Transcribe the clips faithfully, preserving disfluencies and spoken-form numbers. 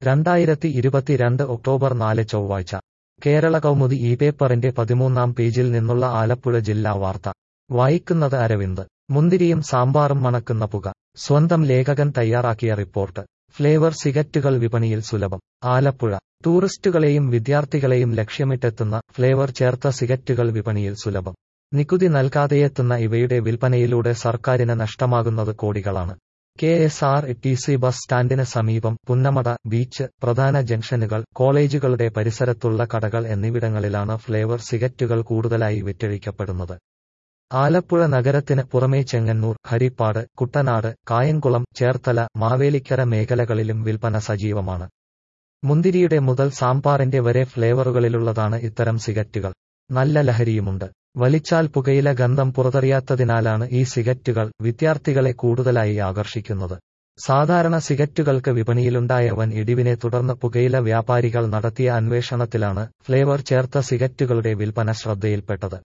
രണ്ടായിരത്തി ഇരുപത്തിരണ്ട് ഒക്ടോബർ നാല് ചൊവ്വാഴ്ച കേരള കൗമുദി ഈ പേപ്പറിന്റെ പതിമൂന്നാം പേജിൽ നിന്നുള്ള ആലപ്പുഴ ജില്ലാ വാർത്ത വായിക്കുന്നത് അരവിന്ദ്. മുന്തിരിയും സാമ്പാറും മണക്കുന്ന പുക. സ്വന്തം ലേഖകൻ തയ്യാറാക്കിയ റിപ്പോർട്ട്. ഫ്ലേവർ സിഗരറ്റുകൾ വിപണിയിൽ സുലഭം. ആലപ്പുഴ. ടൂറിസ്റ്റുകളെയും വിദ്യാർത്ഥികളെയും ലക്ഷ്യമിട്ടെത്തുന്ന ഫ്ലേവർ ചേർത്ത സിഗരറ്റുകൾ വിപണിയിൽ സുലഭം. നികുതി നൽകാതെയെത്തുന്ന ഇവയുടെ വിൽപ്പനയിലൂടെ സർക്കാരിന് നഷ്ടമാകുന്നത് കോടികളാണ്. K S R T C bus സ്റ്റാൻഡിന് സമീപം, പുന്നമട, ബീച്ച്, പ്രധാന ജംഗ്ഷനുകൾ, കോളേജുകളുടെ പരിസരത്തുള്ള കടകൾ എന്നിവിടങ്ങളിലാണ് ഫ്ലേവർ സിഗരറ്റുകൾ കൂടുതലായി വിറ്റഴിക്കപ്പെടുന്നത്. ആലപ്പുഴ നഗരത്തിന് പുറമേ ചെങ്ങന്നൂർ, ഹരിപ്പാട്, കുട്ടനാട്, കായംകുളം, ചേർത്തല, മാവേലിക്കര മേഖലകളിലും വിൽപ്പന സജീവമാണ്. മുന്തിരിയുടെ മുതൽ സാമ്പാറിന്റെ വരെ ഫ്ലേവറുകളിലുള്ളതാണ് ഇത്തരം സിഗരറ്റുകൾ. നല്ല ലഹരിയുമുണ്ട്. വലിച്ചാൽ പുകയില ഗന്ധം പുറത്തറിയാത്തതിനാലാണ് ഈ സിഗരറ്റുകൾ വിദ്യാർത്ഥികളെ കൂടുതലായി ആകർഷിക്കുന്നത്. സാധാരണ സിഗരറ്റുകൾക്ക് വിപണിയിലുണ്ടായ വൻ ഇടിവിനെ തുടർന്ന് പുകയില വ്യാപാരികൾ നടത്തിയ അന്വേഷണത്തിലാണ് ഫ്ലേവർ ചേർത്ത സിഗരറ്റുകളുടെ വിൽപ്പന ശ്രദ്ധയിൽപ്പെട്ടത്.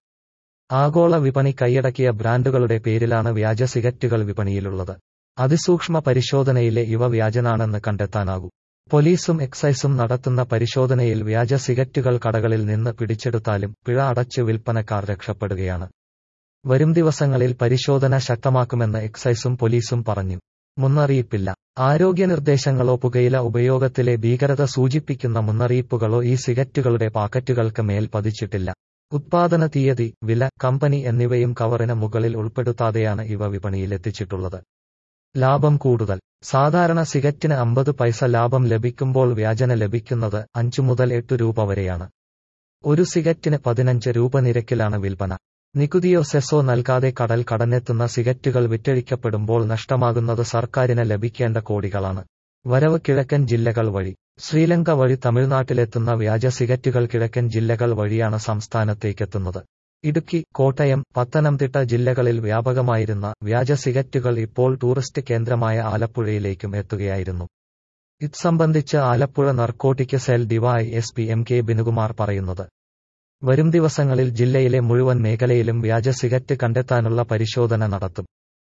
ആഗോള വിപണി കൈയടക്കിയ ബ്രാൻഡുകളുടെ പേരിലാണ് വ്യാജ സിഗരറ്റുകൾ വിപണിയിലുള്ളത്. അതിസൂക്ഷ്മ പരിശോധനയിലെ ഇവ വ്യാജനാണെന്ന് കണ്ടെത്താനാകും. പോലീസും എക്സൈസും നടത്തുന്ന പരിശോധനയിൽ വ്യാജ സിഗരറ്റുകൾ കടകളിൽ നിന്ന് പിടിച്ചെടുത്താലും പിഴ അടച്ച് വിൽപ്പനക്കാർ രക്ഷപ്പെടുകയാണ്. വരും ദിവസങ്ങളിൽ പരിശോധന ശക്തമാക്കുമെന്ന് എക്സൈസും പോലീസും പറഞ്ഞു. മുന്നറിയിപ്പില്ല. ആരോഗ്യ നിർദ്ദേശങ്ങളോ പുകയില ഉപയോഗത്തിലെ ഭീകരത സൂചിപ്പിക്കുന്ന മുന്നറിയിപ്പുകളോ ഈ സിഗരറ്റുകളുടെ പാക്കറ്റുകൾക്ക് മേൽ പതിച്ചിട്ടില്ല. ഉത്പാദന തീയതി, വില, കമ്പനി എന്നിവയും കവറിന് മുകളിൽ ഉൾപ്പെടുത്താതെയാണ് ഇവ വിപണിയിലെത്തിച്ചിട്ടുള്ളത്. ലാഭം കൂടുതൽ. സാധാരണ സിഗരറ്റിന് അമ്പത് പൈസ ലാഭം ലഭിക്കുമ്പോൾ വ്യാജന ലഭിക്കുന്നത് അഞ്ചു മുതൽ എട്ട് രൂപ വരെയാണ്. ഒരു സിഗരറ്റിന് പതിനഞ്ച് രൂപ നിരക്കിലാണ് വിൽപ്പന. നികുതിയോ സെസ്സോ നൽകാതെ കടൽ കടന്നെത്തുന്ന സിഗരറ്റുകൾ വിറ്റഴിക്കപ്പെടുമ്പോൾ നഷ്ടമാകുന്നത് സർക്കാരിന് ലഭിക്കേണ്ട കോടികളാണ്. വരവ് കിഴക്കൻ ജില്ലകൾ വഴി. ശ്രീലങ്ക വഴി തമിഴ്നാട്ടിലെത്തുന്ന വ്യാജ സിഗരറ്റുകൾ കിഴക്കൻ ജില്ലകൾ വഴിയാണ് സംസ്ഥാനത്തേക്കെത്തുന്നത്. ഇടുക്കി, കോട്ടയം, പത്തനംതിട്ട ജില്ലകളിൽ വ്യാപകമായിരുന്ന വ്യാജ സിഗരറ്റുകൾ ഇപ്പോൾ ടൂറിസ്റ്റ് കേന്ദ്രമായ ആലപ്പുഴയിലേക്കും എത്തുകയായിരുന്നു. ഇത് സംബന്ധിച്ച് Alappuzha narcotic cell DY S P M K Binukumar പറയുന്നത്. വരും ദിവസങ്ങളിൽ ജില്ലയിലെ മുഴുവൻ മേഖലയിലും വ്യാജ സിഗരറ്റ് കണ്ടെത്താനുള്ള പരിശോധന നടത്തും.